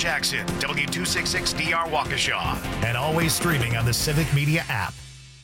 Jackson, W266DR Waukesha, and always streaming on the Civic Media app.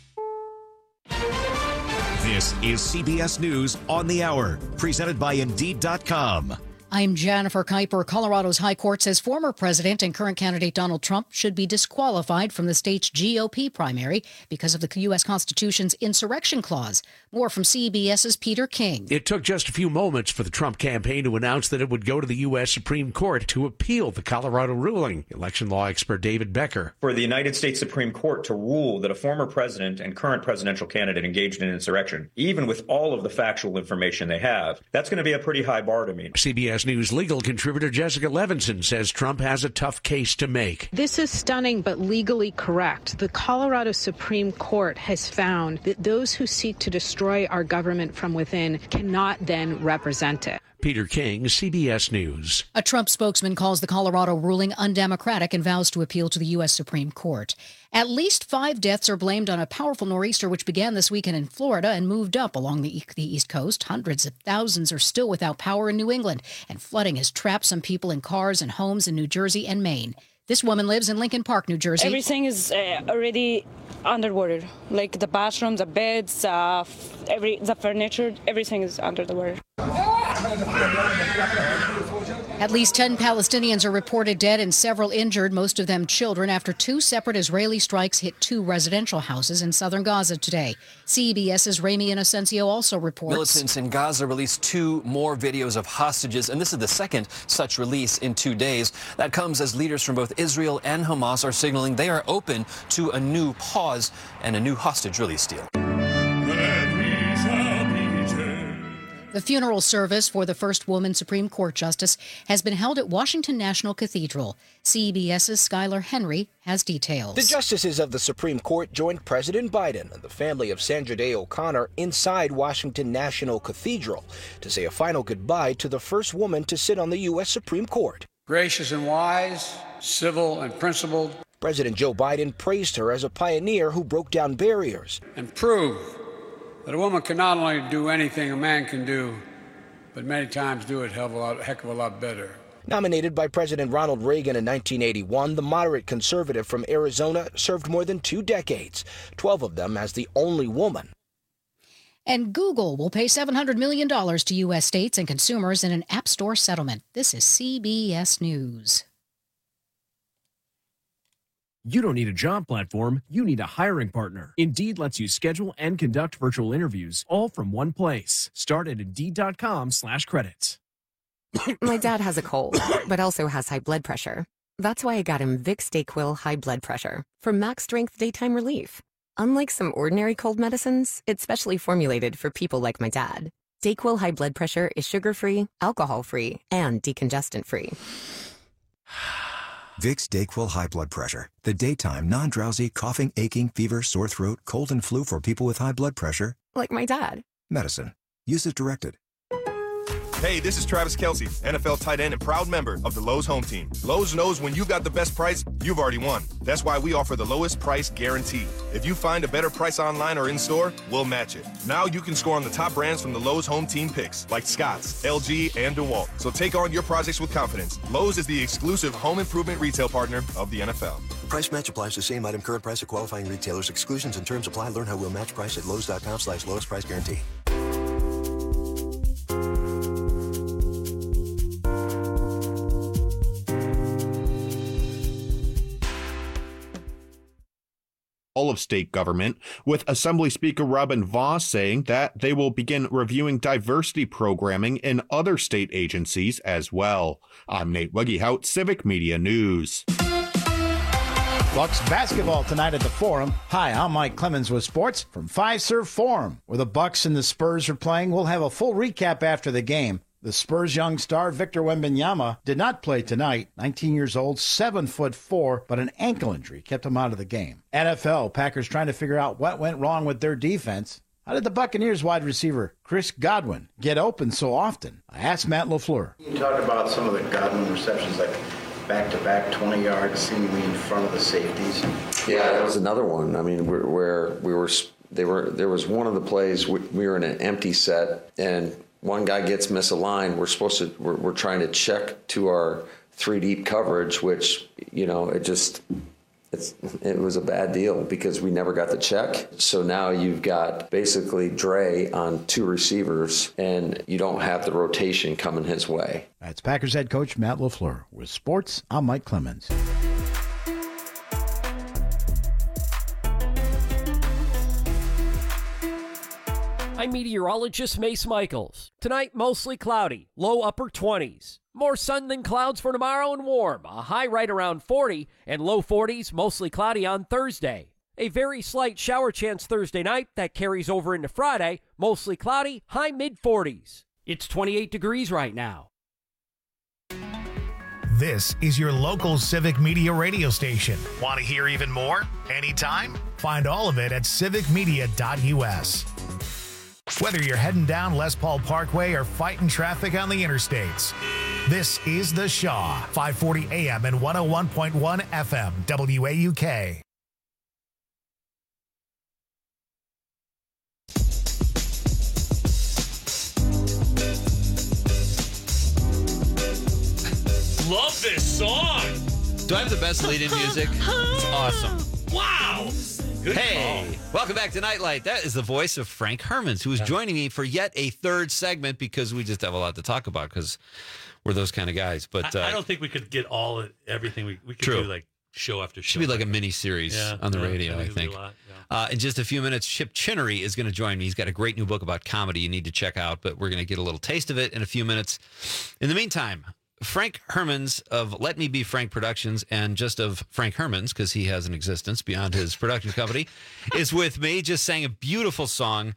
This is CBS News on the Hour, presented by Indeed.com. I'm Jennifer Kuiper. Colorado's High Court says former president and current candidate Donald Trump should be disqualified from the state's GOP primary because of the U.S. Constitution's insurrection clause. More from CBS's Peter King. It took just a few moments for the Trump campaign to announce that it would go to the U.S. Supreme Court to appeal the Colorado ruling. Election law expert David Becker. For the United States Supreme Court to rule that a former president and current presidential candidate engaged in insurrection, even with all of the factual information they have, that's going to be a pretty high bar to meet. CBS News legal contributor Jessica Levinson says Trump has a tough case to make. This is stunning but legally correct. The Colorado Supreme Court has found that those who seek to destroy our government from within cannot then represent it. Peter King, CBS News. A Trump spokesman calls the Colorado ruling undemocratic and vows to appeal to the U.S. Supreme Court. At least 5 deaths are blamed on a powerful nor'easter which began this weekend in Florida and moved up along the East Coast. Hundreds of thousands are still without power in New England, and flooding has trapped some people in cars and homes in New Jersey and Maine. This woman lives in Lincoln Park, New Jersey. Everything is already underwater, like the bathrooms, the beds, the furniture, everything is under the water. At least 10 Palestinians are reported dead and several injured, most of them children, after 2 separate Israeli strikes hit 2 residential houses in southern Gaza today. CBS's Rami Inocencio also reports. Militants in Gaza released 2 more videos of hostages, and this is the second such release in 2 days. That comes as leaders from both Israel and Hamas are signaling they are open to a new pause and a new hostage release deal. The funeral service for the first woman Supreme Court justice has been held at Washington National Cathedral. CBS's Skylar Henry has details. The justices of the Supreme Court joined President Biden and the family of Sandra Day O'Connor inside Washington National Cathedral to say a final goodbye to the first woman to sit on the U.S. Supreme Court. Gracious and wise, civil and principled. President Joe Biden praised her as a pioneer who broke down barriers and proved that a woman can not only do anything a man can do, but many times do it a heck of a lot better. Nominated by President Ronald Reagan in 1981, the moderate conservative from Arizona served more than 2 decades, 12 of them as the only woman. And Google will pay $700 million to U.S. states and consumers in an App Store settlement. This is CBS News. You don't need a job platform, you need a hiring partner. Indeed lets you schedule and conduct virtual interviews, all from one place. Start at Indeed.com/credits. My dad has a cold, but also has high blood pressure. That's why I got him Vicks DayQuil High Blood Pressure for max strength daytime relief. Unlike some ordinary cold medicines, it's specially formulated for people like my dad. DayQuil High Blood Pressure is sugar-free, alcohol-free, and decongestant-free. Vicks DayQuil High Blood Pressure. The daytime, non-drowsy, coughing, aching, fever, sore throat, cold, and flu for people with high blood pressure. Like my dad. Medicine. Use as directed. Hey, this is Travis Kelce, NFL tight end and proud member of the Lowe's Home Team. Lowe's knows when you've got the best price, you've already won. That's why we offer the lowest price guarantee. If you find a better price online or in-store, we'll match it. Now you can score on the top brands from the Lowe's Home Team picks, like Scotts, LG, and DeWalt. So take on your projects with confidence. Lowe's is the exclusive home improvement retail partner of the NFL. Price match applies to same item, current price of qualifying retailers. Exclusions and terms apply. Learn how we'll match price at Lowe's.com/lowest price guarantee. All of state government, with Assembly Speaker Robin Vos saying that they will begin reviewing diversity programming in other state agencies as well. I'm Nate Weggehout, Civic Media News. Bucks basketball tonight at the Forum. Hi, I'm Mike Clemens with sports from Fiserv Forum, where the Bucks and the Spurs are playing. We'll have a full recap after the game. The Spurs' young star, Victor Wembanyama, did not play tonight. 19 years old, 7'4", but an ankle injury kept him out of the game. NFL, Packers trying to figure out what went wrong with their defense. How did the Buccaneers wide receiver Chris Godwin get open so often? I asked Matt LaFleur. You talk about some of the Godwin receptions, like back-to-back 20 yards, seemingly in front of the safeties. Yeah, that was another one. I mean, there was one of the plays we were in an empty set and one guy gets misaligned. We're trying to check to our three deep coverage, which, you know, it was a bad deal because we never got the check. So now you've got basically Dre on two receivers, and you don't have the rotation coming his way. That's Packers head coach Matt LaFleur. With sports, I'm Mike Clemens. I'm meteorologist Mace Michaels. Tonight, mostly cloudy, low upper 20s. More sun than clouds for tomorrow and warm. A high right around 40 and low 40s, mostly cloudy on Thursday. A very slight shower chance Thursday night that carries over into Friday, mostly cloudy, high mid-40s. It's 28 degrees right now. This is your local Civic Media radio station. Want to hear even more? Anytime? Find all of it at civicmedia.us. Whether you're heading down Les Paul Parkway or fighting traffic on the interstates, this is The Shaw, 540 AM and 101.1 FM, WAUK. Love this song. Do I have the best lead-in music? It's awesome. Wow. Good hey, call. Welcome back to Nightlight. That is the voice of Frank Hermans, who is joining me for yet a third segment because we just have a lot to talk about because we're those kind of guys. But I don't think we could get everything. We could True. do like show after show. Should be like a mini series on the radio, I think. In just a few minutes, Chip Chinnery is going to join me. He's got a great new book about comedy you need to check out, but we're going to get a little taste of it in a few minutes. In the meantime, Frank Hermans of Let Me Be Frank Productions and just of Frank Hermans, because he has an existence beyond his production company, is with me. Just sang a beautiful song.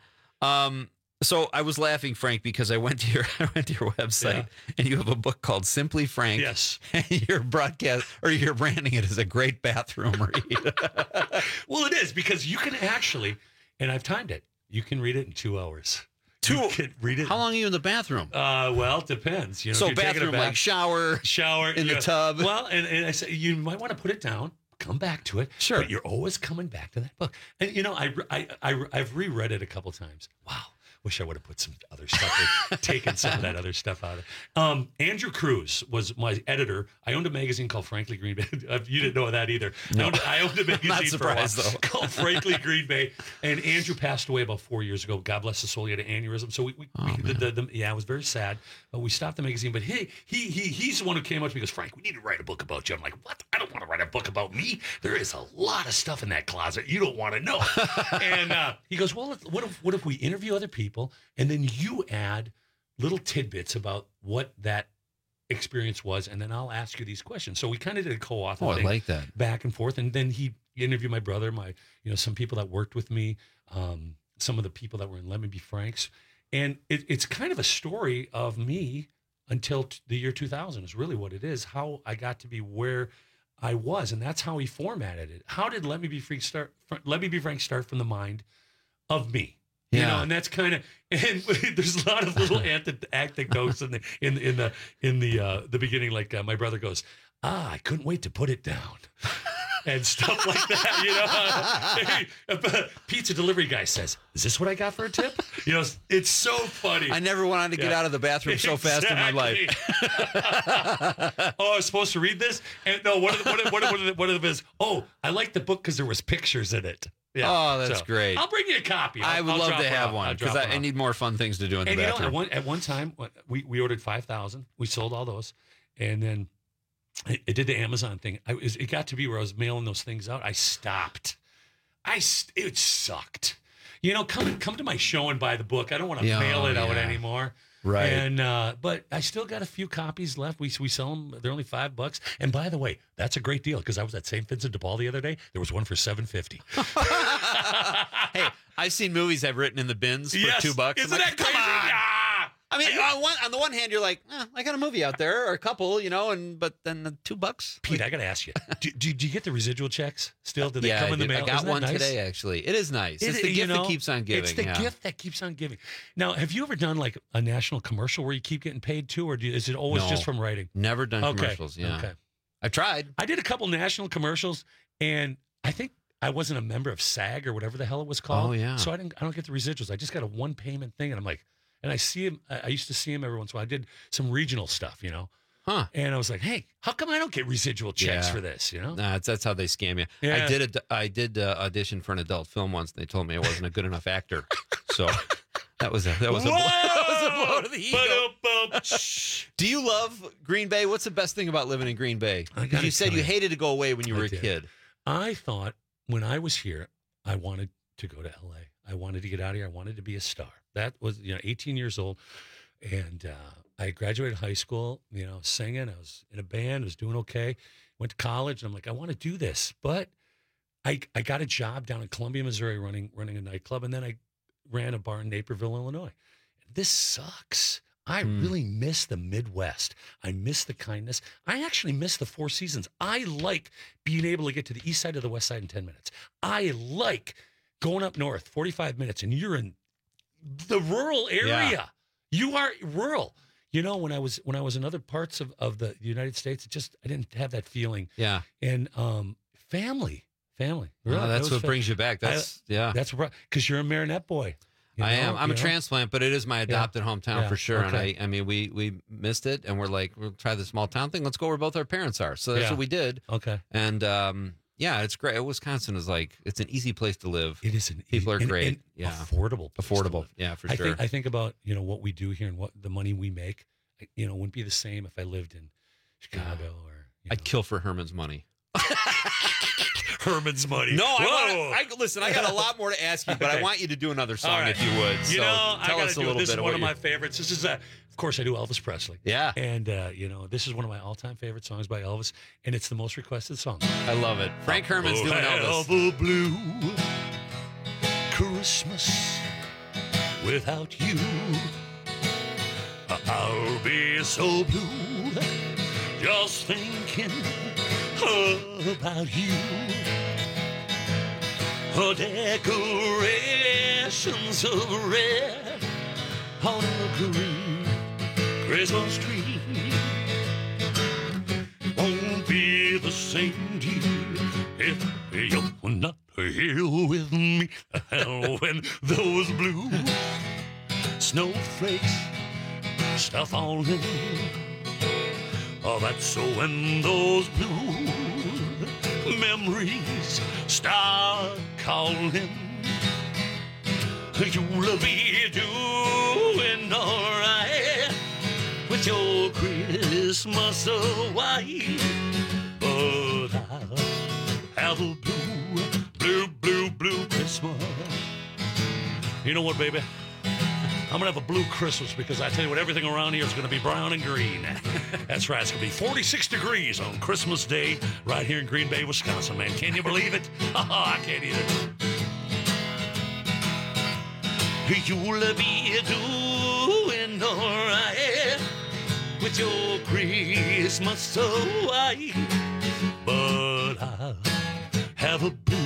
So I was laughing, Frank, because I went to your website and you have a book called Simply Frank. Yes. And you're branding it as a great bathroom read. Well, it is because you can actually, and I've timed it, you can read it in 2 hours. You can read it. How long are you in the bathroom? Well, it depends. You know, so bathroom, like shower in the tub. Well, and I say you might want to put it down, come back to it. Sure. But you're always coming back to that book. And you know, I've reread it a couple times. Wow. Wish I would have put some other stuff, taken some of that other stuff out of it. Andrew Cruz was my editor. I owned a magazine called Frankly Green Bay. You didn't know that either. No. I owned a magazine Not surprised, for a while called Frankly Green Bay. And Andrew passed away about 4 years ago. God bless his soul. He had an aneurysm. So it was very sad. But we stopped the magazine. But he's the one who came up to me and goes, Frank, we need to write a book about you. I'm like, what? I don't want to write a book about me. There is a lot of stuff in that closet you don't want to know. And he goes, well, what if we interview other people? And then you add little tidbits about what that experience was, and then I'll ask you these questions. So we kind of did a co-author thing, I like that. Back and forth. And then he interviewed my brother, some people that worked with me, some of the people that were in Let Me Be Franks. And it's kind of a story of me until the year 2000 is really what it is, how I got to be where I was. And that's how he formatted it. How did Let Me Be Frank start from the mind of me? You know, and that's kind of, and there's a lot of little anecdotes in the beginning. Like my brother goes, I couldn't wait to put it down, and stuff like that. You know, pizza delivery guy says, "Is this what I got for a tip?" You know, it's so funny. I never wanted to get out of the bathroom so fast in my life. Oh, I was supposed to read this, and no, one of them is, oh, I like the book because there was pictures in it. Yeah. Oh, that's great. I'll bring you a copy. I would love to have one because I need more fun things to do in the bathroom. At one time, we ordered 5,000. We sold all those. And then it did the Amazon thing. It got to be where I was mailing those things out. I stopped. It sucked. You know, come to my show and buy the book. I don't want to mail it out anymore. Right. And but I still got a few copies left. We sell them. They're only $5. And by the way, that's a great deal because I was at St. Vincent de Paul the other day. There was one for $7.50. Hey, I've seen movies I've written in the bins for $2. Isn't that crazy? I mean, on the one hand, you're like, I got a movie out there or a couple, you know, but then the $2. Pete, I got to ask you, do you get the residual checks still? Do they come in the mail? I got one today, actually. It is nice. It's the gift that keeps on giving. It's the gift that keeps on giving. Now, have you ever done like a national commercial where you keep getting paid too, or is it always just from writing? Never done commercials, Okay. I tried. I did a couple national commercials, and I think I wasn't a member of SAG or whatever the hell it was called. Oh, yeah. So I don't get the residuals. I just got a one payment thing, and I'm like, and I see him. I used to see him every once in a while. I did some regional stuff, you know. Huh. And I was like, hey, how come I don't get residual checks for this? You know? Nah, that's how they scam you. Yeah. I did audition for an adult film once, and they told me I wasn't a good enough actor. So that was a blow to the ego. Do you love Green Bay? What's the best thing about living in Green Bay? Because you said you hated to go away when you were a kid. I thought when I was here, I wanted to go to LA. I wanted to get out of here. I wanted to be a star. That was, 18 years old. And I graduated high school, singing. I was in a band. I was doing okay. Went to college. And I'm like, I want to do this. But I got a job down in Columbia, Missouri, running a nightclub. And then I ran a bar in Naperville, Illinois. This sucks. I really miss the Midwest. I miss the kindness. I actually miss the Four Seasons. I like being able to get to the east side of the west side in 10 minutes. I like going up north 45 minutes and you're in the rural area. Yeah. You are rural. When I was in other parts of the United States, I didn't have that feeling. Yeah. And family. Really, that's what brings you back. That's because you're a Marinette boy. I am. I'm a transplant, but it is my adopted hometown for sure. Okay. And I mean, we missed it, and we're like, we'll try the small town thing. Let's go where both our parents are. So that's what we did. Okay. And it's great. Wisconsin is it's an easy place to live. It is. People are great. And affordable. Yeah, for sure. I think about what we do here and what the money we make. Wouldn't be the same if I lived in Chicago or. I'd kill for Herman's money. Herman's money. No, listen, I got a lot more to ask you, but I want you to do another song if you would. So tell us a little bit. This is one of my favorites. This is, of course, I do Elvis Presley. Yeah. And, this is one of my all-time favorite songs by Elvis, and it's the most requested song. I love it. Frank Herman's doing Elvis. Have a blue Christmas without you. I'll be so blue just thinking about you. Decorations of red on a green Christmas tree won't be the same, dear, if you're not here with me. When those blue snowflakes start falling, that's when those blue memories start calling. You'll be doing all right with your Christmas away, but I'll have a blue Christmas. You know what, baby? I'm going to have a blue Christmas because I tell you what, everything around here is going to be brown and green. That's right. It's going to be 46 degrees on Christmas Day right here in Green Bay, Wisconsin, man. Can you believe it? I can't either. You'll be doing all right with your Christmas away, but I'll have a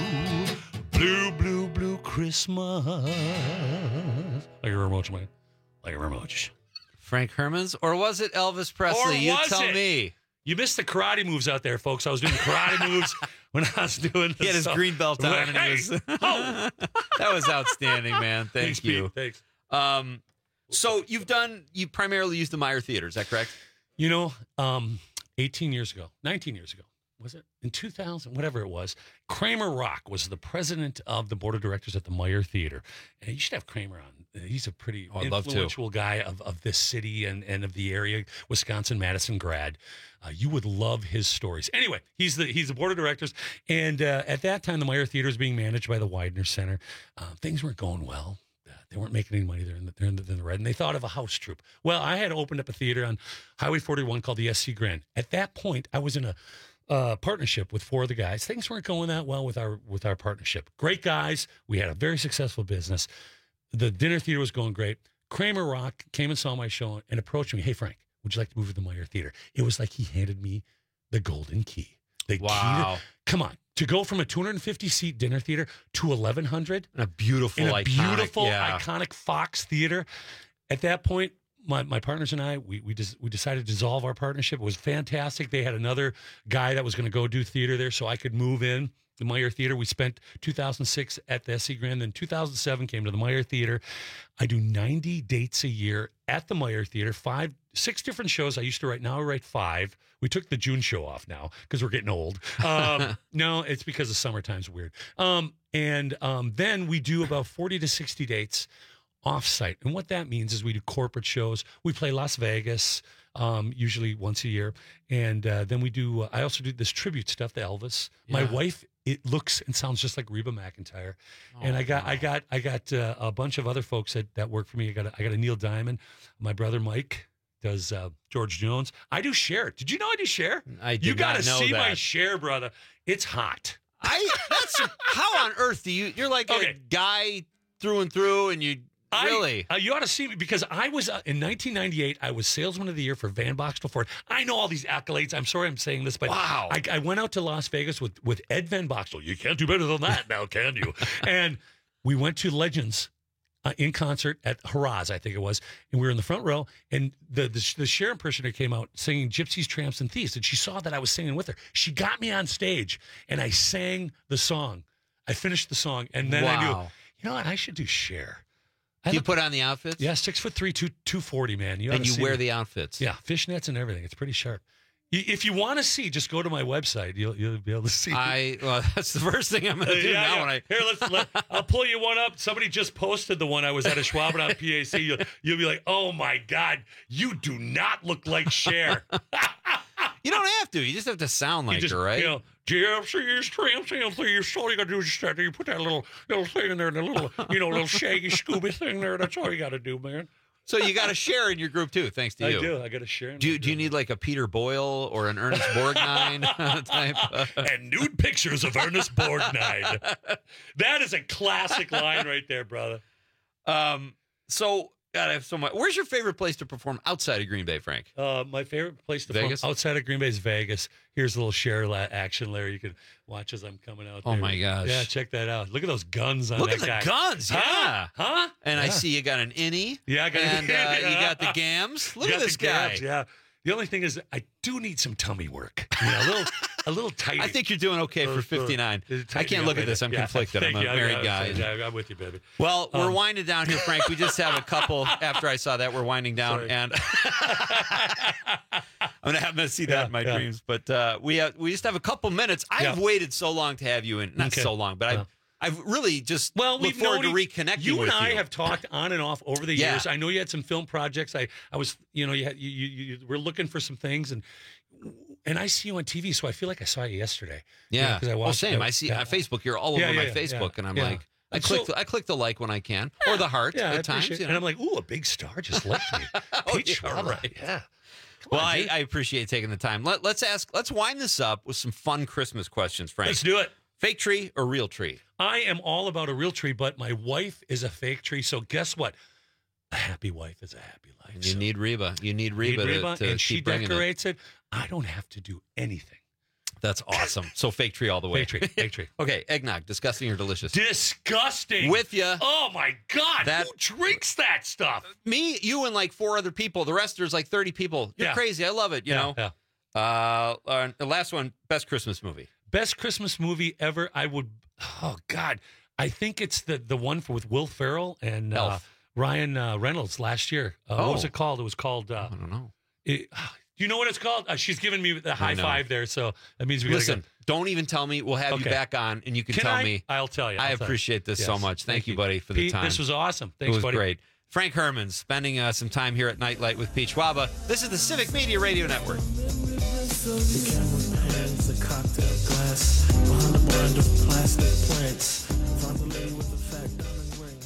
blue Christmas. Thank you very much, man. Thank you very much. Frank Herman's, or was it Elvis Presley? You tell me. You missed the karate moves out there, folks. I was doing the karate moves when I was doing this. He had his green belt on. And he was... That was outstanding, man. Thanks you. Pete. Thanks. So you primarily used the Meyer Theater, is that correct? 19 years ago, was it? In 2000, whatever it was, Kramer Rock was the president of the board of directors at the Meyer Theater. And you should have Kramer on. He's a pretty influential guy of this city and of the area, Wisconsin, Madison grad. You would love his stories. Anyway, he's the board of directors. And at that time, the Meyer Theater is being managed by the Widener Center. Things weren't going well. They weren't making any money. They're in the red. And they thought of a house troupe. Well, I had opened up a theater on Highway 41 called the SC Grand. At that point, I was in a partnership with four of the guys. Things weren't going that well with our partnership. Great guys. We had a very successful business. The dinner theater was going great. Kramer Rock came and saw my show and approached me. Hey, Frank, would you like to move to the Meyer Theater? It was like he handed me the golden key. The key come on. To go from a 250-seat dinner theater to 1,100. And a beautiful, iconic Fox theater. At that point, my partners and I, we decided to dissolve our partnership. It was fantastic. They had another guy that was going to go do theater there, so I could move in the Meyer Theater. We spent 2006 at the SC Grand. Then 2007 came to the Meyer Theater. I do 90 dates a year at the Meyer Theater, 5 6 different shows I used to write. Now I write 5. We took the June show off now because we're getting old. No, it's because the summertime's weird. Then we do about 40 to 60 dates off-site. And what that means is we do corporate shows. We play Las Vegas, usually once a year. And then we do, I also do this tribute stuff to Elvis. My wife, it looks and sounds just like Reba McEntire. And I got a bunch of other folks that work for me. I got a Neil Diamond. My brother Mike does George Jones. I do Cher. Did you know I do Cher? I did You got not to know see my that. Cher, brother. It's hot. How on earth do you're like a guy through and through, and you really? You ought to see me because I was in 1998. I was Salesman of the Year for Van Boxtel Ford. I know all these accolades. I'm sorry I'm saying this, but wow. I went out to Las Vegas with Ed Van Boxtel. You can't do better than that now, can you? And we went to Legends in concert at Haraz, I think it was, and we were in the front row. And the Cher impersonator came out singing "Gypsies, Tramps, and Thieves," and she saw that I was singing with her. She got me on stage, and I sang the song. I finished the song, and then I knew, you know what? I should do Cher. You put on the outfits? Yeah, 6'3", 240, man. And you wear the outfits. Yeah, fishnets and everything. It's pretty sharp. If you want to see, just go to my website. You'll be able to see. Well, that's the first thing I'm going to do now. When Here, I'll pull you one up. Somebody just posted the one I was at a Schwabenau PAC. You'll be like, oh my God, you do not look like Cher. You don't have to. You just have to sound like her, right? You know, GFC's Tramps and Thieves. All you got to do is just start. You put that little thing in there, and a little shaggy Scooby thing there. That's all you got to do, man. So you got to share in your group too, thanks to you. I do. I got to share. Do you need like a Peter Boyle or an Ernest Borgnine type? And nude pictures of Ernest Borgnine. That is a classic line right there, brother. So God, I have so much. Where's your favorite place to perform outside of Green Bay, Frank? My favorite place to perform outside of Green Bay is Vegas. Here's a little Cher action, Larry. You can watch as I'm coming out there. Oh, my gosh. Yeah, check that out. Look at those guns on Look that at guy. the guns, yeah. Huh? And I see you got an innie. Yeah, I got and you got the gams. Look at this guy. Gams, yeah. The only thing is, I do need some tummy work. You know, a little tight. I think you're doing okay for 59. I can't look at this. I'm conflicted. I'm a married guy. I'm with you, baby. Well, we're winding down here, Frank. We just have a couple. After I saw that, we're winding down, and I'm gonna have to see that in my dreams. But we just have a couple minutes. I've waited so long to have you in. Not so long, but I've really just look forward to reconnecting with you. You and I have talked on and off over the years. I know you had some film projects. I was, you were looking for some things, and I see you on TV, so I feel like I saw you yesterday. Yeah, because I watched. Same. I see on Facebook. You're all over my Facebook, and I'm like, I click the like when I can, or the heart at times. And I'm like, ooh, a big star just left me. Peach right. Yeah. Well, I appreciate taking the time. Let's wind this up with some fun Christmas questions, Frank. Let's do it. Fake tree or real tree? I am all about a real tree, but my wife is a fake tree. So guess what? A happy wife is a happy life. And you need Reba. You need Reba to and she keep bringing decorates it. I don't have to do anything. That's awesome. So fake tree all the way. Fake tree. Okay, eggnog, disgusting or delicious? Disgusting. With you. Oh my God. Who drinks that stuff? Me, you, and like 4 other people. The rest there's like 30 people. You're crazy. I love it. You know. Yeah. The last one, best Christmas movie. Best Christmas movie ever. Oh God, I think it's the one with Will Ferrell and Ryan Reynolds last year. What was it called? It was called. I don't know. Do you know what it's called? She's giving me the high five there, so that means we listen. Don't even tell me. We'll have you back on, and you can tell me. I'll tell you. I appreciate this so much. Thank you, buddy, for the Pete, time. This was awesome. Thanks, it was buddy. Great. Frank Herman spending some time here at Nightlight with Pete Schwaba. This is the Civic Media Radio Network. The camera pans a cocktail glass behind a brand of plastic plants. Find the lady with the fat diamond ring.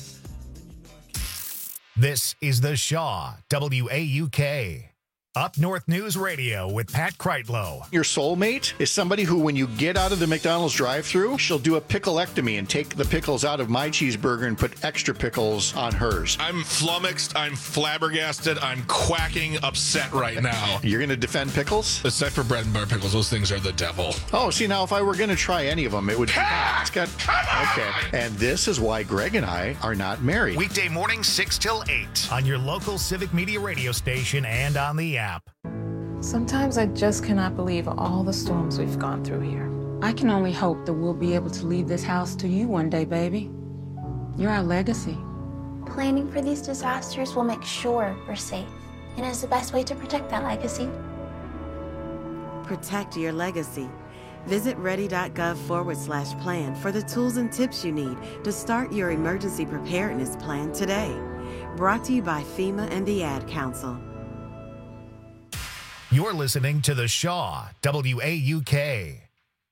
This is the Shaw WAUK Up North News Radio with Pat Kreitlow. Your soulmate is somebody who, when you get out of the McDonald's drive-thru, she'll do a picklectomy and take the pickles out of my cheeseburger and put extra pickles on hers. I'm flummoxed. I'm flabbergasted. I'm quacking upset right now. You're going to defend pickles? Except for bread and butter pickles. Those things are the devil. Oh, see, now if I were going to try any of them, it would... It's got... Okay. And this is why Greg and I are not married. Weekday mornings 6 till 8 on your local Civic Media radio station and on the app. Sometimes I just cannot believe all the storms we've gone through here. I can only hope that we'll be able to leave this house to you one day, baby. You're our legacy. Planning for these disasters will make sure we're safe and is the best way to protect that legacy. Protect your legacy. Visit ready.gov/plan for the tools and tips you need to start your emergency preparedness plan today. Brought to you by FEMA and the Ad Council. You're listening to The Shaw, WAUK.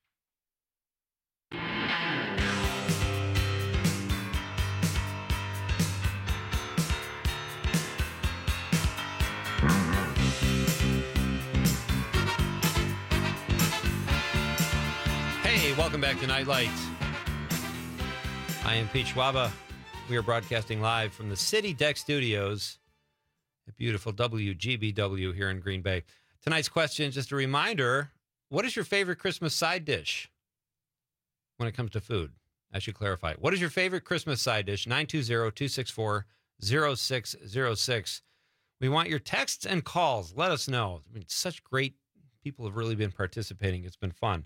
Hey, welcome back to Nightlight. I am Pete Schwaba. We are broadcasting live from the City Deck Studios at beautiful WGBW here in Green Bay. Tonight's question, just a reminder, what is your favorite Christmas side dish when it comes to food? I should clarify. What is your favorite Christmas side dish? 920-264-0606. We want your texts and calls. Let us know. I mean, such great people have really been participating. It's been fun.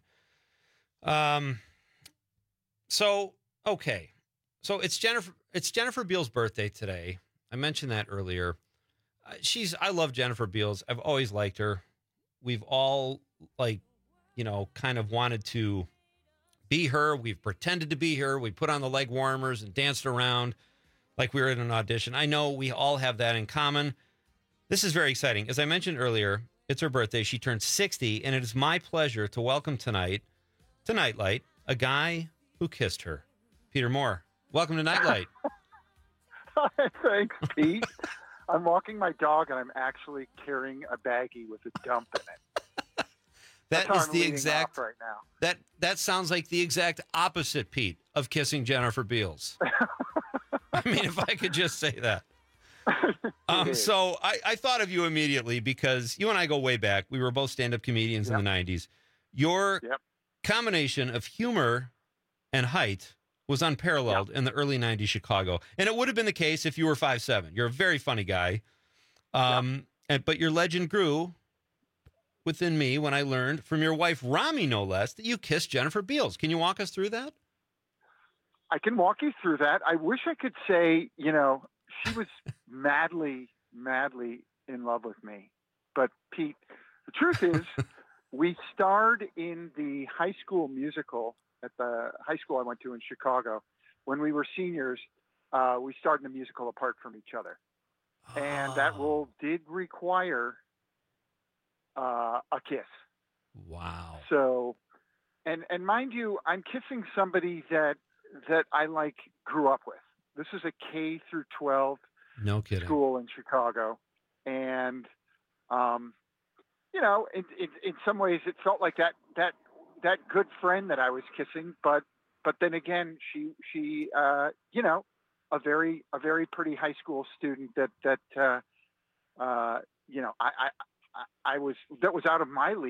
So it's Jennifer Beals' birthday today. I mentioned that earlier. I love Jennifer Beals. I've always liked her. We've all kind of wanted to be her. We've pretended to be her. We put on the leg warmers and danced around like we were in an audition. I know we all have that in common. This is very exciting. As I mentioned earlier, it's her birthday. She turned 60, and it is my pleasure to welcome tonight to Nightlight a guy who kissed her. Peter Moore, welcome to Nightlight. Thanks, Pete. I'm walking my dog, and I'm actually carrying a baggie with a dump in it. That is the exact right now. That sounds like the exact opposite, Pete, of kissing Jennifer Beals. I mean, if I could just say that. So I thought of you immediately because you and I go way back. We were both stand-up comedians in the 90s. Your combination of humor and height was unparalleled in the early 90s Chicago. And it would have been the case if you were 5'7". You're a very funny guy. But your legend grew within me when I learned from your wife, Rami, no less, that you kissed Jennifer Beals. Can you walk us through that? I can walk you through that. I wish I could say, she was madly, madly in love with me. But, Pete, the truth is, we starred in the high school musical at the high school I went to in Chicago. When we were seniors, we starred in a musical apart from each other. And that role did require a kiss. Wow. So, and mind you, I'm kissing somebody that I grew up with. This is a K through 12 school in Chicago. And, in some ways it felt like that good friend that I was kissing, but then again, she a very pretty high school student that was out of my league.